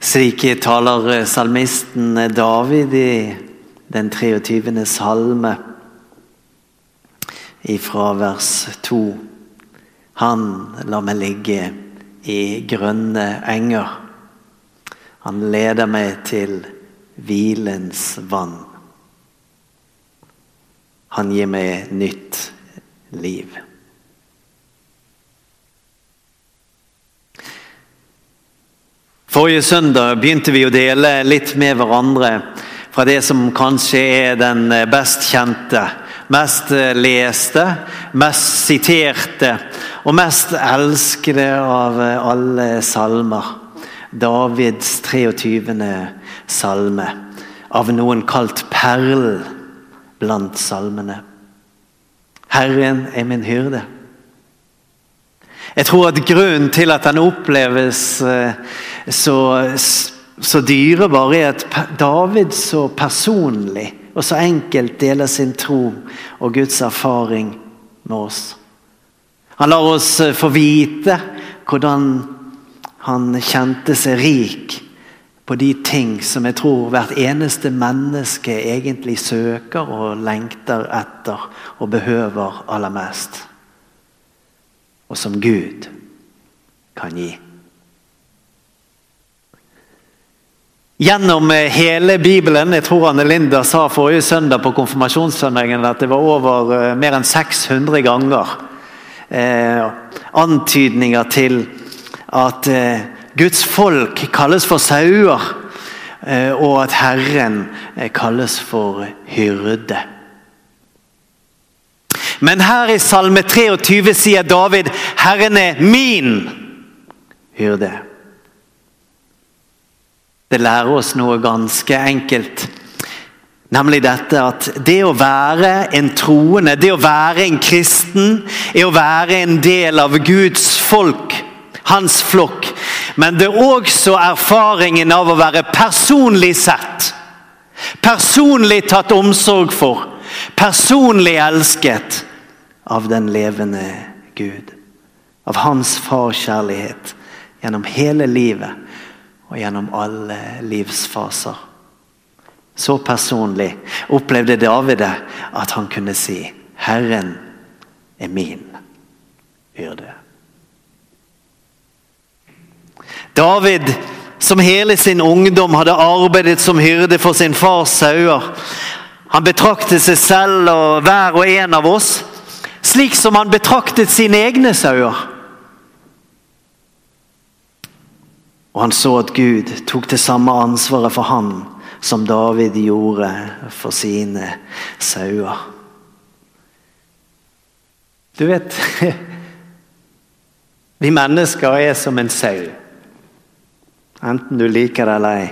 Slik taler salmisten David i den 23. salme ifra vers 2. Han lar meg ligge i grønne enger. Han leder meg til hvilens vann. Han gir meg nytt liv. Forrige søndag begynte vi å dele litt med hverandre fra det som kanskje er den best kjente, mest leste, mest siterte og mest elskede av alle salmer. Davids 23. salme, av noen kalt perlen blant salmene. Herren er min hyrde. Jeg tror at grunnen til at den oppleves så dyrebar er at David så personlig og så enkelt deler sin tro og Guds erfaring med oss. Han lar oss få vite hvordan han kjente seg rik på de ting som jeg tror hvert eneste menneske egentlig søker og lengter etter og behøver aller mest. Og som Gud kan gi. Gjennom hele Bibelen, jeg tror Anne Linda sa forrige søndag på konfirmasjonssøndagen at det var over mer enn 600 ganger antydninger til at Guds folk kalles for sauer, og at Herren kalles for hyrde. Men her i salme 23 sier David, Herren er min hyrde. Det lærer oss noe ganske enkelt, nemlig dette at det å være en troende, det å være en kristen, er å være en del av Guds folk, hans flokk. Men det er også erfaringen av å være personlig sett, personlig tatt omsorg for, personlig elsket av den levende Gud, av hans farkjærlighet gjennom hele livet og gjennom alle livsfaser. Så personlig opplevde David at han kunne si, Herren er min hyrde. David, som hele sin ungdom hadde arbeidet som hyrde for sin fars sauer, han betraktet seg selv og hver og en av oss slik som han betraktet sine egne sauer. Og han så at Gud tok det samme ansvaret for ham som David gjorde for sine sauer. Du vet, vi mennesker er som en sau, enten du liker det eller ei.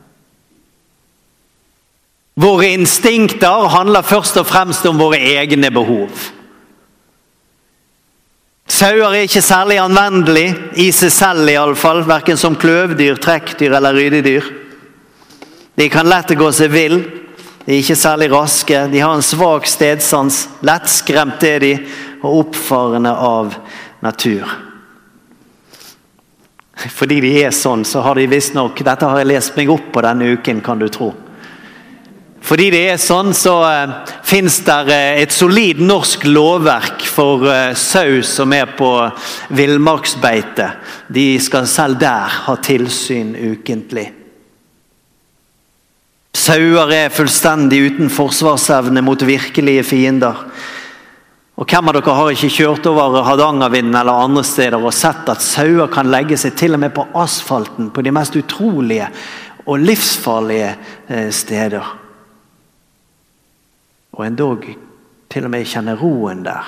Våre instinkter handler først og fremst om våre egne behov. Sauer er ikke særlig anvendelig i seg selv i alle fall, hverken som kløvdyr, trekkdyr eller rydedyr. De kan lett gå seg vill, de er ikke særlig raske, de har en svak stedsans, lettskremt er de, og oppfarende av natur. Fordi de er sånn, så har de visst nok, dette har jeg lest meg opp på denne uken, kan du tro. Fordi det er sånn, så finnes der et solid norsk lovverk for sau som er på villmarksbeite. De skal selv der ha tilsyn ukentlig. Sauer er fullstendig uten forsvarsevne mot virkelige fiender. Og hvem av dere har ikke kjørt over Hardangervidda eller andre steder og sett at sauer kan legge seg til og med på asfalten på de mest utrolige og livsfarlige steder? Og endog til og med kjenner roen der.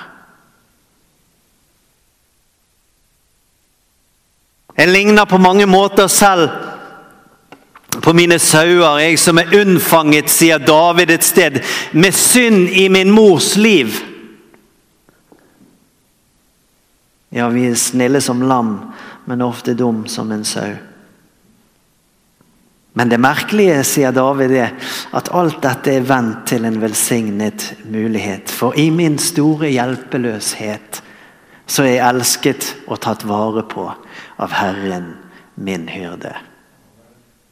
Jeg ligner på mange måter selv på mine sauer, jeg som er unnfanget, sier David et sted, med synd i min mors liv. Ja, vi er snille som lam, men ofte dum som en sau. Men det merkelige, sier David, er at alt dette er vendt til en velsignet mulighet. For i min store hjelpeløshet så er jeg elsket og tatt vare på av Herren min hyrde.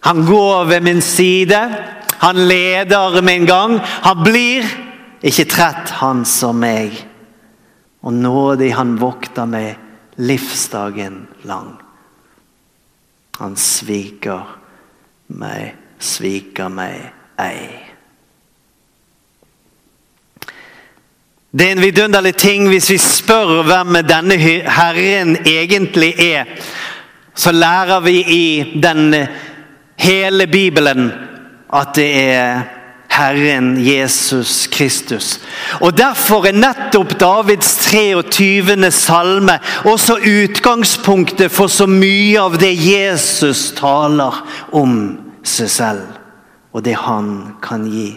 Han går ved min side, han leder min gang, han blir ikke trett han som meg. Og nådig han vokter meg livsdagen lang. Han sviker meg ei. Det en vidunderlig ting hvis vi spør hvem denne Herren egentlig så lærer vi i den hele Bibelen at det Herren Jesus Kristus. Og derfor nettopp Davids 23. salme også utgangspunktet for så mye av det Jesus taler om seg selv, og det han kan gi.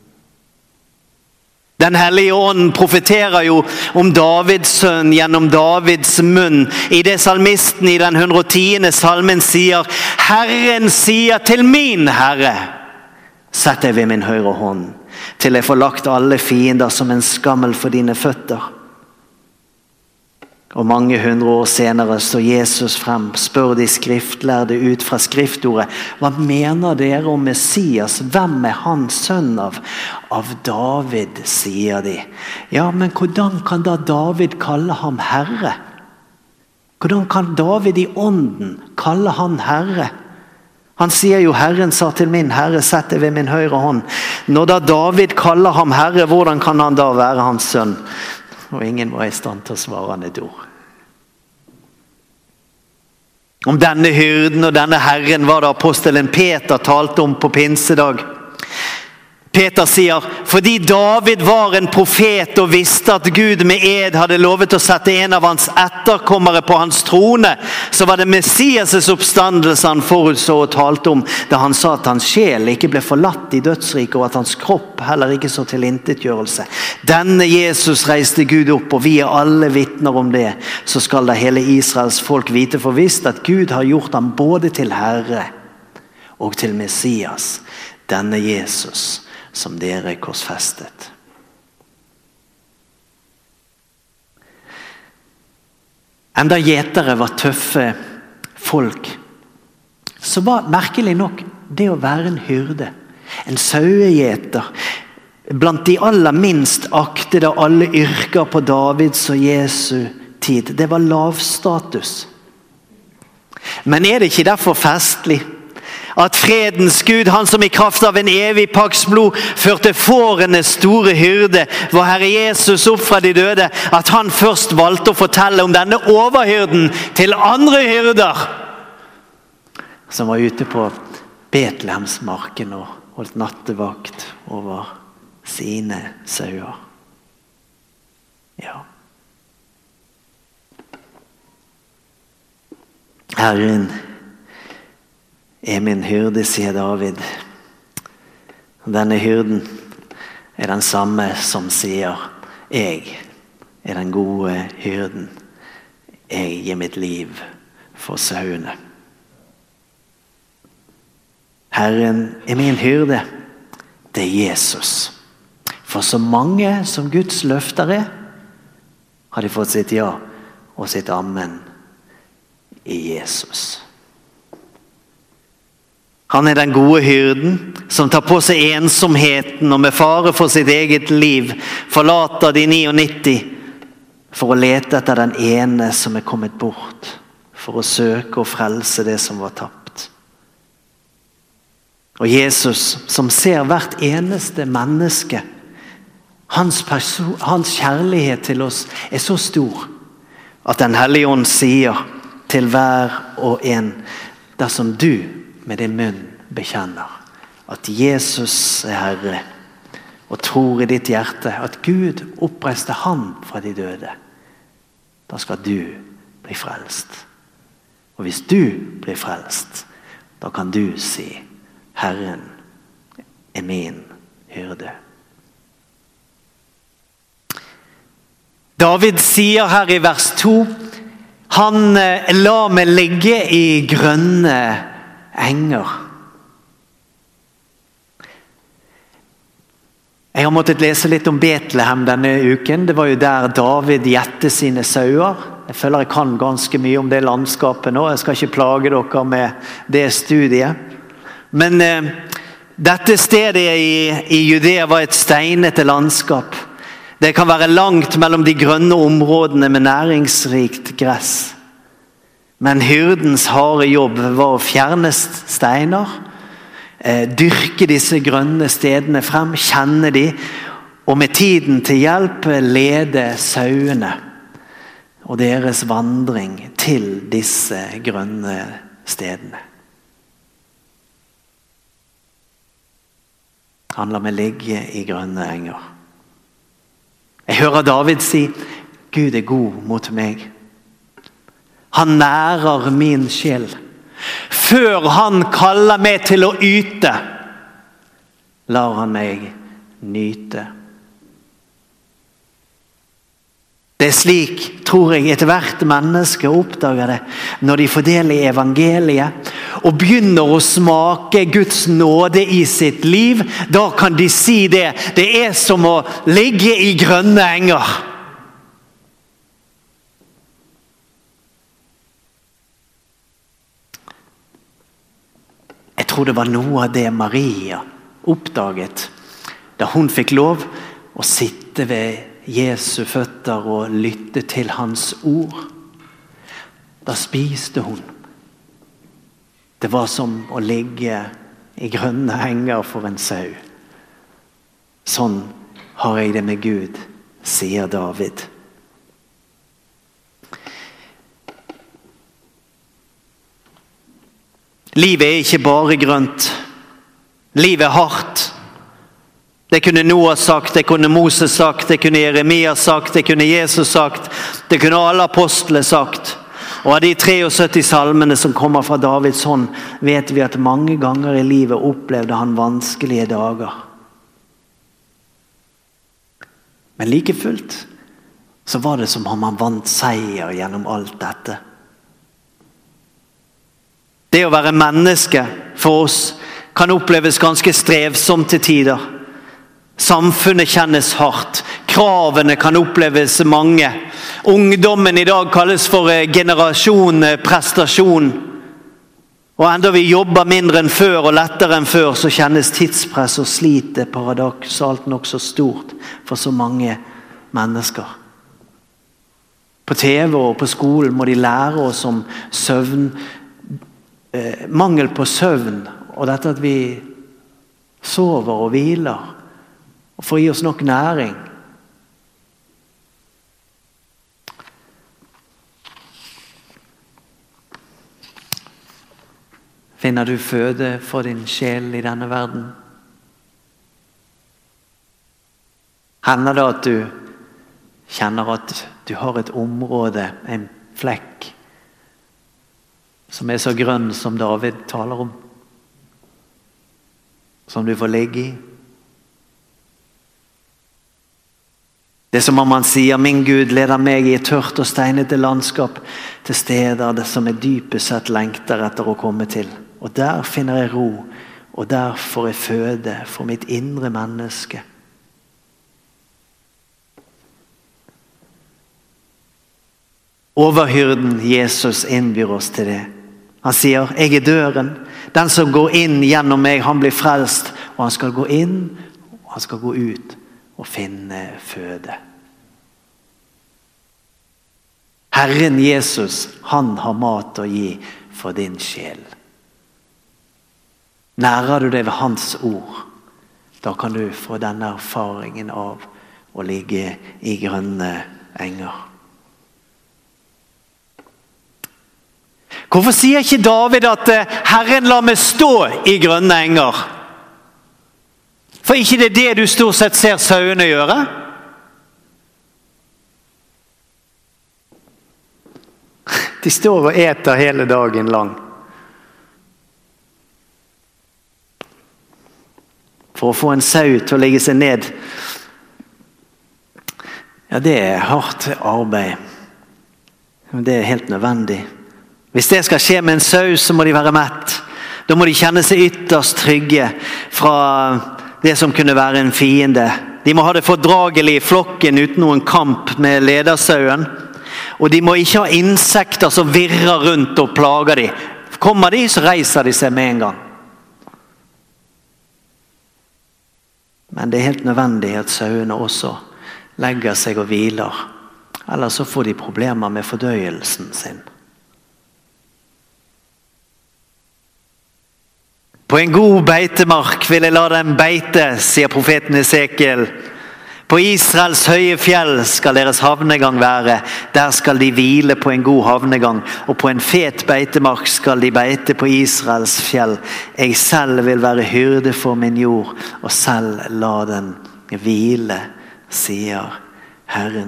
Den hellige ånden profeterer jo om Davids sønn gjennom Davids munn. I det salmisten i den 110. salmen sier, Herren sier til min Herre, sett deg ved min høyre hånd, til jeg får lagt alle fiender som en skammel for dine føtter. Og mange 100 år senere står Jesus frem, spør de skriftlærde ut fra skriftordet, hva mener dere om Messias? Hvem han sønn av? Av David, sier de. Ja, men hvordan kan da David kalle ham Herre? Hvordan kan David i ånden kalle han Herre? Han sier jo, Herren sa til min Herre, sett deg ved min høyre hånd. Når da David kaller ham Herre, hvordan kan han da være hans sønn? Og ingen var i stand til å svare han et ord. Om denne hyrden og denne Herren var det apostelen Peter talte om på pinsedag. Peter sier, fordi David var en profet og visste at Gud med ed hadde lovet å sette en av hans etterkommere på hans trone, så var det Messias' oppstandelse han forutså og talte om, da han sa at hans sjel ikke ble forlatt i dødsriket, og at hans kropp heller ikke så tilintetgjørelse. Denne Jesus reiste Gud opp, og vi alle vitner om det. Så skal da hele Israels folk vite for visst at Gud har gjort ham både til Herre og til Messias, denne Jesus, som dere korsfestet. Enda gjetere var tøffe folk, så var merkelig nok det å være en hyrde, en sauegjeter, blant de aller minst aktede av alle yrker på Davids og Jesu tid. Det var lavstatus. Men det ikke derfor festlig at fredens Gud, han som i kraft av en evig pakts blod førte fårenes store hyrde, var Herre Jesus opp fra de døde, at han først valgte å fortelle om denne overhyrden til andre hyrder, som var ute på Betlehemsmarken og holdt nattevakt over sine sauer. Ja. Herren min hyrde, sier David. Denne hyrden den samme som sier, jeg den gode hyrden. Jeg gir mitt liv for sauene. Herren min hyrde, det Jesus. For så mange som Guds løfter har de fått sitt ja og sitt amen i Jesus. Han den gode hyrden som tar på seg ensomheten og med fare for sitt eget liv forlater de 99 for å lete etter den ene som kommet bort, for å søke og frelse det som var tapt. Og Jesus som ser hvert eneste menneske, hans kjærlighet til oss så stor at den hellige ånd sier til hver og en, dersom du med din munn bekjenner at Jesus Herre, og tror i ditt hjerte at Gud oppreiste han fra de døde, da skal du bli frelst. Og hvis du blir frelst, da kan du si, Herren min hyrde. David sier her i vers 2, han la meg ligge i grønne enger. Jeg har måttet lese litt om Betlehem denne uken. Det var jo der David gjette sine sauer. Jeg føler jeg kan ganske mye om det landskapet nå. Jeg skal ikke plage dere med det studiet. Men dette stedet i Judea var et steinete landskap. Det kan være langt mellom de grønne områdene med næringsrikt gress. Men hyrdens harde jobb var å fjerne steiner, dyrke disse grønne stedene frem, kjenne de, og med tiden til hjelp lede sauene og deres vandring til disse grønne stedene. Han lar meg ligge i grønne enger. Jeg hører David si, Gud er god mot meg. Han nærer min sjel. Før han kaller meg til å yte, lar han meg nyte. Det er slik, tror jeg, etter hvert menneske oppdager det, når de får del i evangeliet, og begynner å smake Guds nåde i sitt liv, da kan de si det. Det er som å ligge i grønne enger. Jeg tror det var noe av det Maria oppdaget, da hun fikk lov å sitte ved Jesu føtter og lytte til hans ord. Da spiste hun. Det var som å ligge i grønne enger for en sau. Sånn har jeg det med Gud, sier David. Livet er ikke bare grønt. Livet er hardt. Det kunne Noah sagt, det kunne Moses sagt, det kunne Jeremia sagt, det kunne Jesus sagt, det kunne alle apostler sagt. Og av de 73 salmene som kommer fra Davids hånd, vet vi at mange ganger i livet opplevde han vanskelige dager. Men like fullt så var det som om han vant seier gjennom alt dette. Det å være menneske for oss kan oppleves ganske strevsomt til tider. Samfunnet kjennes hardt. Kravene kan oppleves mange. Ungdommen i dag kalles for generasjon prestasjon. Og enda vi jobber mindre enn før og lettere enn før, så kjennes tidspress og slitet paradoksalt nok så stort for så mange mennesker. På TV og på skolen må de lære oss om søvn, mangel på søvn, og dette at vi sover og hviler, og får gi oss nok næring. Finner du føde for din sjel i denne verden? Hender det at du kjenner at du har et område, en flekk, som er så grønn som David taler om, som du får ligge i? Det er som om han sier, min Gud leder meg i et tørt og steinete landskap til steder det som jeg dypest sett lengter etter å komme til. Og der finner jeg ro, og der får jeg føde for mitt indre menneske. Overhyrden Jesus innbyr oss til det. Han sier, jeg er døren. Den som går inn gjennom meg, han blir frelst. Og han skal gå inn, og han skal gå ut og finne føde. Herren Jesus, han har mat å gi for din sjel. Nærer du det ved hans ord, da kan du få denne erfaringen av å ligge i grønne enger. Hvorfor sier ikke David at Herren lar meg stå i grønne enger? For ikke det er det du stort sett ser sauene gjøre? De står og eter hele dagen lang. For å få en sau til å legge seg ned. Ja, det er hardt arbeid. Men det er helt nødvendig. Hvis det skal skje med en sau, så må de være mett. Da må de kjenne seg ytterst trygge fra det som kunne være en fiende. De må ha det fordragelig i flokken uten noen kamp med ledersauen. Og de må ikke ha insekter som virrer rundt og plager de. Kommer de, så reiser de seg med en gang. Men det er helt nødvendig at sauene også legger seg og hviler. Ellers så får de problemer med fordøyelsen sin. På en god beitemark vil jeg la dem beite, sier profeten Esekiel. På Israels høye fjell skal deres havnegang være. Der skal de hvile på en god havnegang, og på en fet beitemark skal de beite på Israels fjell. Jeg selv vil være hyrde for min jord, og selv la den hvile, sier Herren.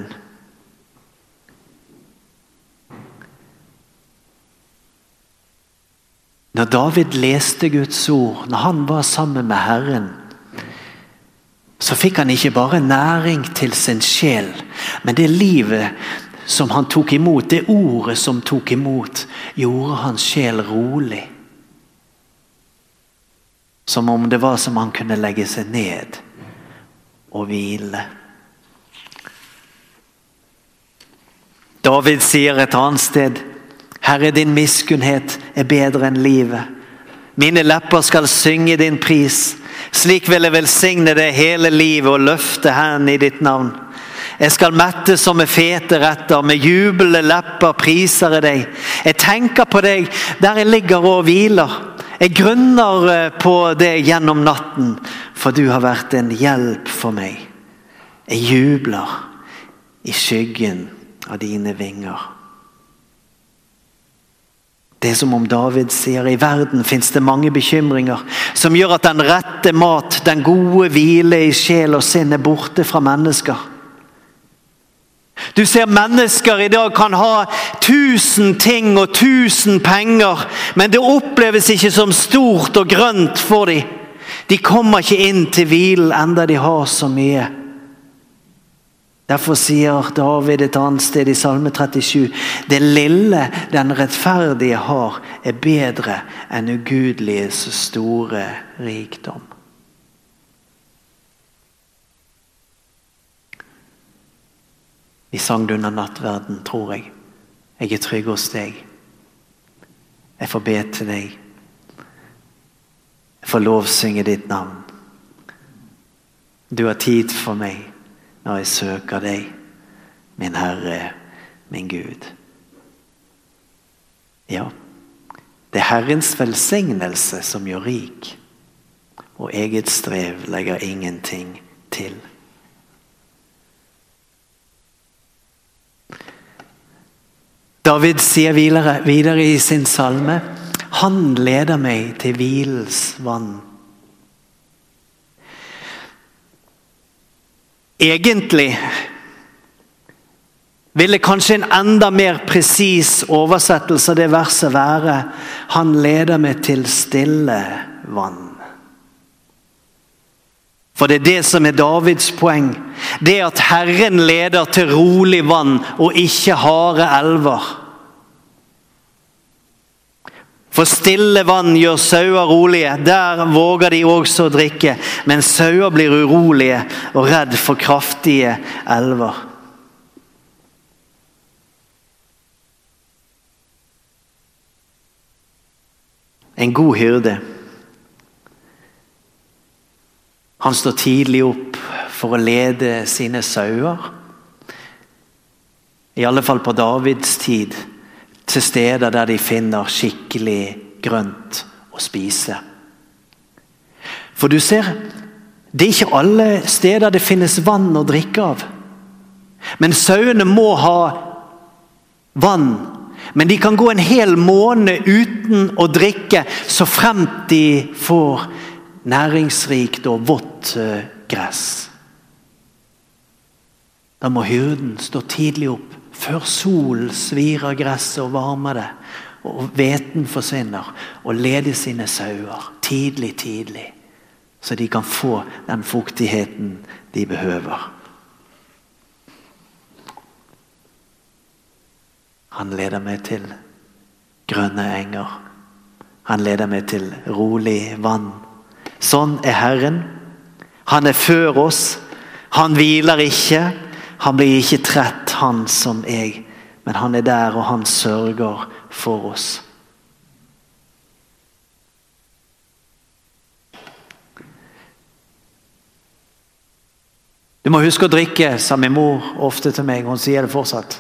Når David leste Guds ord, når han var sammen med Herren, så fikk han ikke bare næring til sin sjel, men det livet som han tok imot, det ordet som tok imot, gjorde hans sjel rolig. Som om det var som han kunne legge seg ned og hvile. David sier et annet sted: Herre, din miskunnhet er bedre enn livet. Mine lepper skal synge din pris. Slik vil jeg velsigne deg hele livet og løfte hendene i ditt navn. Jeg skal mette som med fete retter, med jublende lepper priser jeg deg. Jeg tenker på deg der jeg ligger og hviler. Jeg grunner på deg gjennom natten, for du har vært en hjelp for meg. Jeg jubler i skyggen av dine vinger. Det er som om David sier: i verden finnes det mange bekymringer som gjør at den rette mat, den gode hvile i sjel og sinn er borte fra mennesker. Du ser mennesker i dag kan ha 1000 ting og 1000 penger, men det oppleves ikke som stort og grønt for dem. De kommer ikke inn til hvilen enda de har så mye. Derfor sier David et annet sted i Salme 37: det lille den rettferdige har er bedre enn ugudeliges store rikdom. Vi sang det under nattverden, tror jeg. Jeg er trygg hos deg. Jeg får be til deg. Jeg får lovsynge ditt navn. Du har tid for meg når jeg søker deg, min Herre, min Gud. Ja, det er Herrens velsignelse som gjør rik, og eget strev legger ingenting til. David sier videre i sin salme: han leder meg til hvilens vann. Egentlig ville kanskje en enda mer presis oversettelse av det verset være: han leder meg til stille vann. For det er det som er Davids poeng. Det at Herren leder til rolig vann og ikke harde elver. For stille vann gjør sauer rolige. Der våger de også å drikke. Men sauer blir urolige og redd for kraftige elver. En god hyrde, han står tidlig opp for å lede sine sauer. I alle fall på Davids tid, til steder der de finner skikkelig grønt å spise. For du ser, det er ikke alle steder det finnes vann å drikke av. Men sauene må ha vann. Men de kan gå en hel måned uten å drikke, så fremt de får næringsrikt og vått gress. Da må hyrden stå tidlig opp, før solen svirer gresset og varmer det, og hveten forsvinner, og lede sine sauer tidlig, så de kan få den fuktigheten de behøver. Han leder meg til grønne enger. Han leder meg til rolig vann. Sånn er Herren. Han er før oss. Han hviler ikke. Han blir ikke trett, han som jeg. Men han er der, og han sørger for oss. Du må huske å drikke, sa min mor ofte til meg. Hun sier det fortsatt.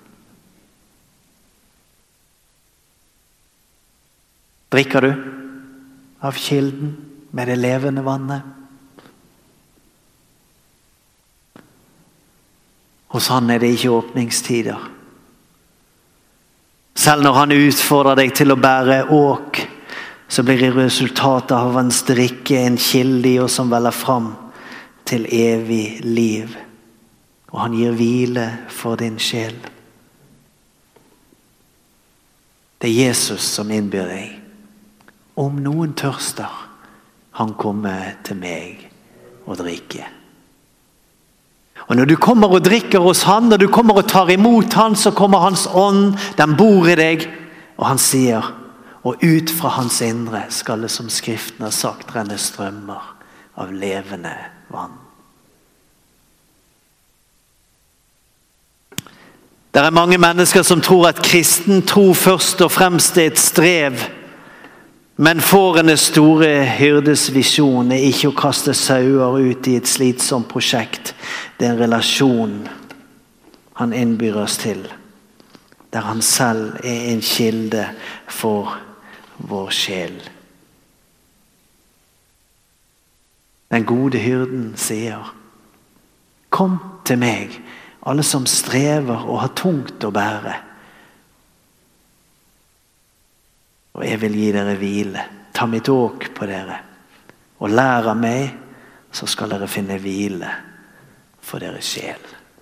Drikker du av kilden med det levende vannet? Hos han er det ikke åpningstider. Selv når han utfordrer deg til å bære åk, så blir resultatet av hans drikke en kilde i oss som veller fram til evig liv. Og han gir hvile for din sjel. Det er Jesus som innbyr deg. Om noen tørster, han kommer til meg og drikke. Og når du kommer og drikker hos han, når du kommer og tar imot han, så kommer hans ånd, den bor i deg, og han sier, og ut fra hans indre skal det, som Skriften har sagt, renne strømmer av levende vann. Det er mange mennesker som tror at kristen tro først og fremst er et strev, men fårenes store hyrdes visjon er ikke å kaste sauer ut i et slitsomt prosjekt. Det er en relasjon han innbyr oss til, der han selv er en kilde for vår sjel. Den gode hyrden sier, kom til meg, alle som strever og har tungt å bære. Og jeg vil gi dere hvile. Ta mitt åk på dere. Og lær av meg, så skal dere finne hvile for deres sjel.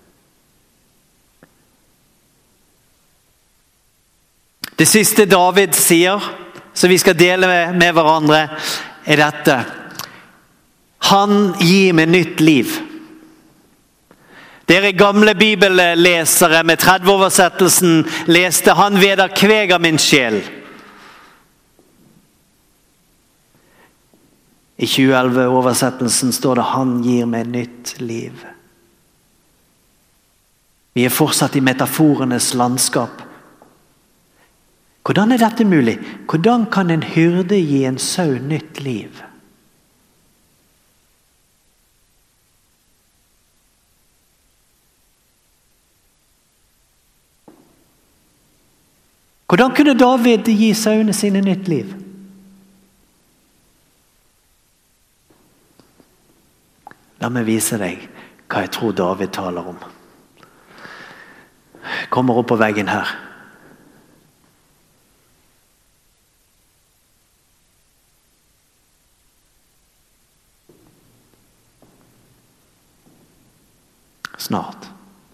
Det siste David sier, som vi skal dele med hverandre, er dette. Han gir meg nytt liv. Dere gamle bibellesere med 30-oversettelsen leste, han vederkveger min sjel. I 2011-oversettelsen står det, han gir meg nytt liv. Vi er fortsatt i metaforenes landskap. Hvordan er dette mulig? Hvordan kan en hyrde gi en sau nytt liv? Hvordan kunne David gi sauene sine nytt liv? La meg vise deg hva jeg tror David taler om. Kommer opp på veggen her. Snart.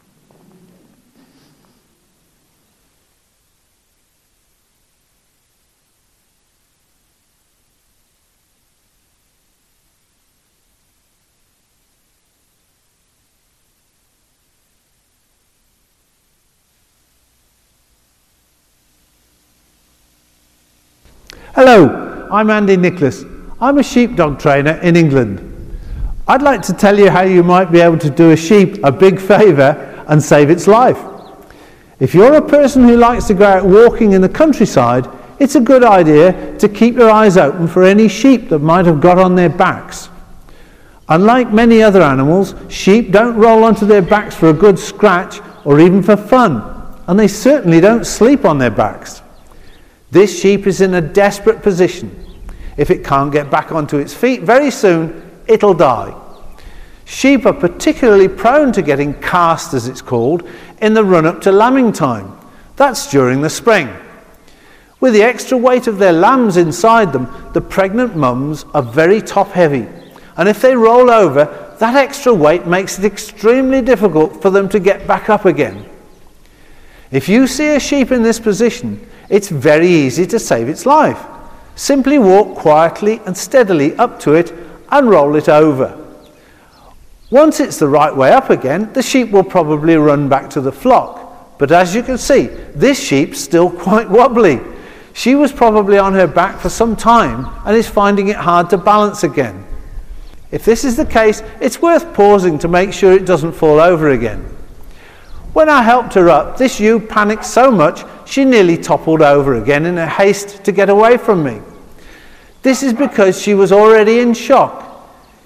Hello, I'm Andy Nicholas. I'm a sheepdog trainer in England. I'd like to tell you how you might be able to do a sheep a big favour and save its life. If you're a person who likes to go out walking in the countryside, it's a good idea to keep your eyes open for any sheep that might have got on their backs. Unlike many other animals, sheep don't roll onto their backs for a good scratch or even for fun, and they certainly don't sleep on their backs. This sheep is in a desperate position. If it can't get back onto its feet very soon, it'll die. Sheep are particularly prone to getting cast, as it's called, in the run-up to lambing time. That's during the spring. With the extra weight of their lambs inside them, the pregnant mums are very top-heavy. And if they roll over, that extra weight makes it extremely difficult for them to get back up again. If you see a sheep in this position, it's very easy to save its life. Simply walk quietly and steadily up to it and roll it over. Once it's the right way up again, the sheep will probably run back to the flock. But as you can see, this sheep's still quite wobbly. She was probably on her back for some time and is finding it hard to balance again. If this is the case, it's worth pausing to make sure it doesn't fall over again. When I helped her up, this ewe panicked so much she nearly toppled over again in a haste to get away from me. This is because she was already in shock.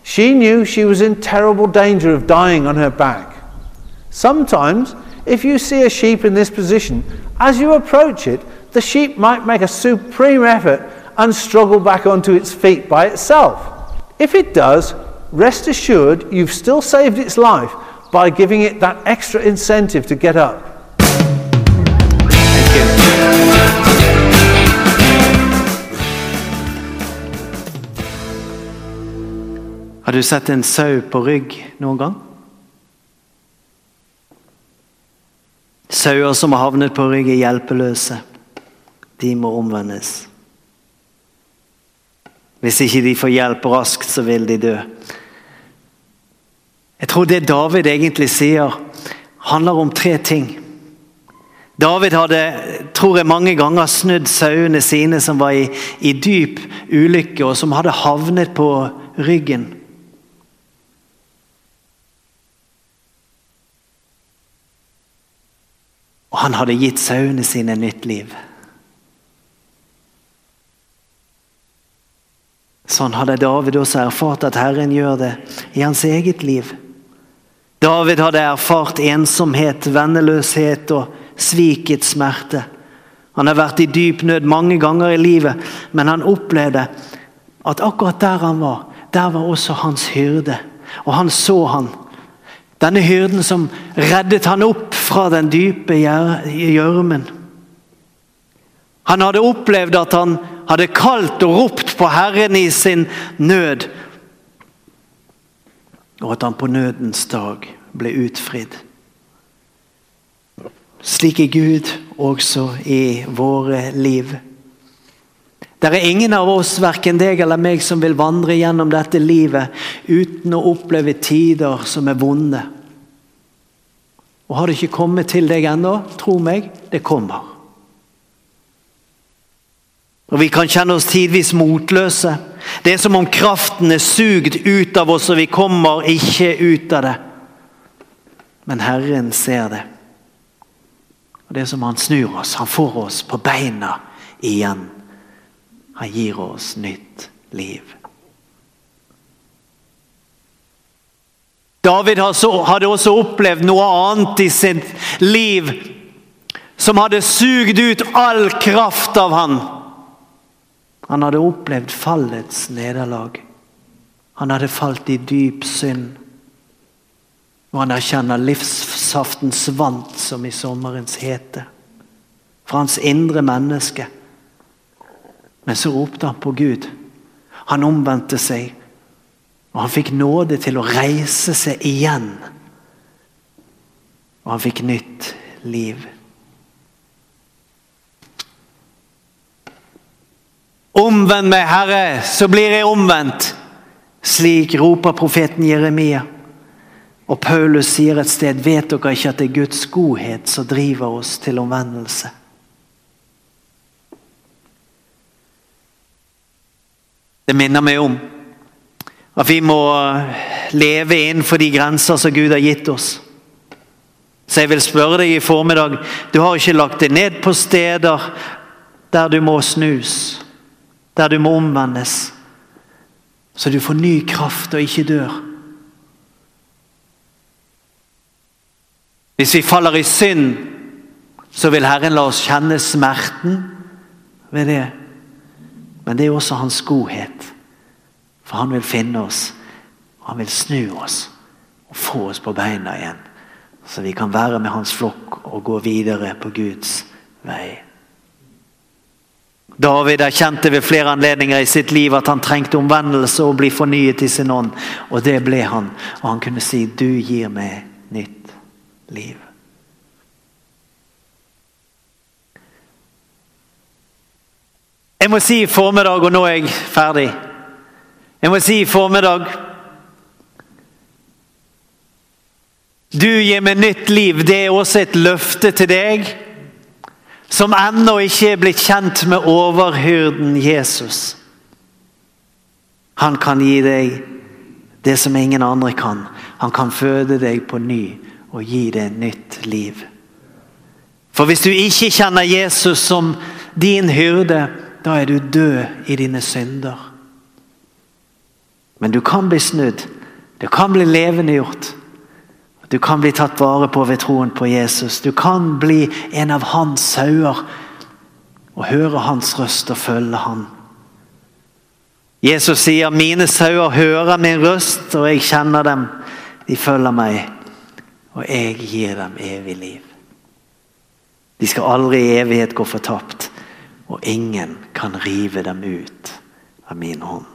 She knew she was in terrible danger of dying on her back. Sometimes, if you see a sheep in this position, as you approach it, the sheep might make a supreme effort and struggle back onto its feet by itself. If it does, rest assured you've still saved its life by giving it that extra incentive to get up. Thank you. Har du sett en sau på rygg noen gang? Sauer som har havnet på rygg er hjelpeløse. De må omvendes. Hvis ikke de får hjelp raskt, så vil de dø. Jeg tror det David egentlig sier, handler om 3 ting. David hadde, tror jeg, mange ganger snudd sauene sine som var i dyp ulykke, og som hadde havnet på ryggen. Og han hadde gitt sauene sine nytt liv. Sånn hadde David også erfart at Herren gjør det i hans eget liv. David hadde erfart ensomhet, venneløshet og svikets smerte. Han har vært i dyp nød mange ganger i livet, men han opplevde at akkurat der han var, der var også hans hyrde. Og han så han. Denne hyrden som reddet han opp fra den dype gjørmen. Han hadde opplevd at han hadde kalt og ropt på Herren i sin nød, og at han på nødens dag ble utfridd. Slik er Gud også i våre liv. Det er ingen av oss, hverken deg eller meg, som vil vandre gjennom dette livet uten å oppleve tider som er vonde. Og har det ikke kommet til deg ennå, tro meg, det kommer. Og vi kan kjenne oss tidvis motløse. Det er som om kraften er sugd ut av oss, og vi kommer ikke ut av det. Men Herren ser det. Og det er som han snur oss, han får oss på beina igjen. Han gir oss nytt liv. David hadde også opplevd noe annet i sitt liv som hadde sugd ut all kraft av han. Han hadde opplevd fallets nederlag. Han hadde falt i dyp synd. Og han erkjenner livssaften svant som i sommerens hete. Fra hans indre menneske. Men så ropte han på Gud. Han omvendte seg. Og han fikk nåde til å reise seg igjen. Og han fikk nytt liv. Omvend meg, Herre, så blir jeg omvendt. Slik roper profeten Jeremia. Og Paulus sier et sted, vet dere ikke at det er Guds godhet som driver oss til omvendelse? Det minner meg om at vi må leve innenfor de grenser som Gud har gitt oss. Så jeg vil spørre deg i formiddag, du har ikke lagt deg ned på steder der du må snus, der du må omvendes, så du får ny kraft og ikke dør. Hvis vi faller i synd, så vil Herren la oss kjenne smerten ved det. Men det er også hans godhet. For han vil finne oss, og han vil snu oss, og få oss på beina igjen. Så vi kan være med hans flokk og gå videre på Guds vei. David erkjente ved flere anledninger i sitt liv at han trengte omvendelse og bli fornyet i sin ånd. Og det ble han. Og han kunne si, du gir meg nytt liv. Jeg må si i formiddag, og nå er jeg ferdig. Jeg må si i formiddag, du gir meg nytt liv. Det er også et løfte til deg, som ennå ikke er blitt kjent med overhyrden Jesus. Han kan gi deg det som ingen andre kan. Han kan føde deg på ny og gi deg nytt liv. For hvis du ikke kjenner Jesus som din hyrde, da er du død i dine synder. Men du kan bli snudd. Du kan bli levendegjort. Du kan bli tatt vare på ved troen på Jesus. Du kan bli en av hans sauer og høre hans røst og følge han. Jesus sier, mine sauer hører min røst, og jeg kjenner dem. De følger meg, og jeg gir dem evig liv. De skal aldri i evighet gå fortapt, og ingen kan rive dem ut av min hånd.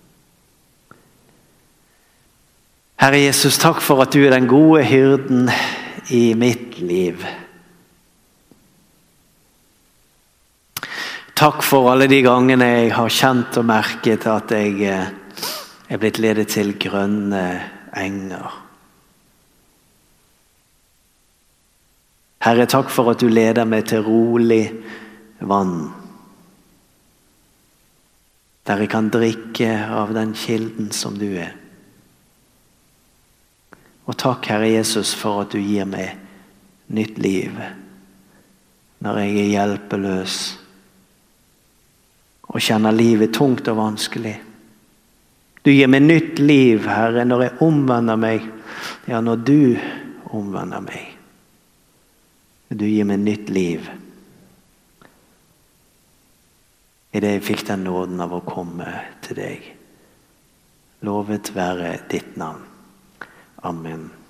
Herre Jesus, takk for at du er den gode hyrden i mitt liv. Takk for alle de gangene jeg har kjent og merket at jeg er blitt ledet til grønne enger. Herre, takk for at du leder meg til rolig vann, der jeg kan drikke av den kilden som du er. Og takk, Herre Jesus, for at du gir meg nytt liv når jeg er hjelpeløs og kjenner livet tungt og vanskelig. Du gir meg nytt liv, Herre, når jeg omvender meg. Ja, når du omvender meg. Du gir meg nytt liv. I det jeg fikk den nåden av å komme til deg. Lovet være ditt navn. Amen.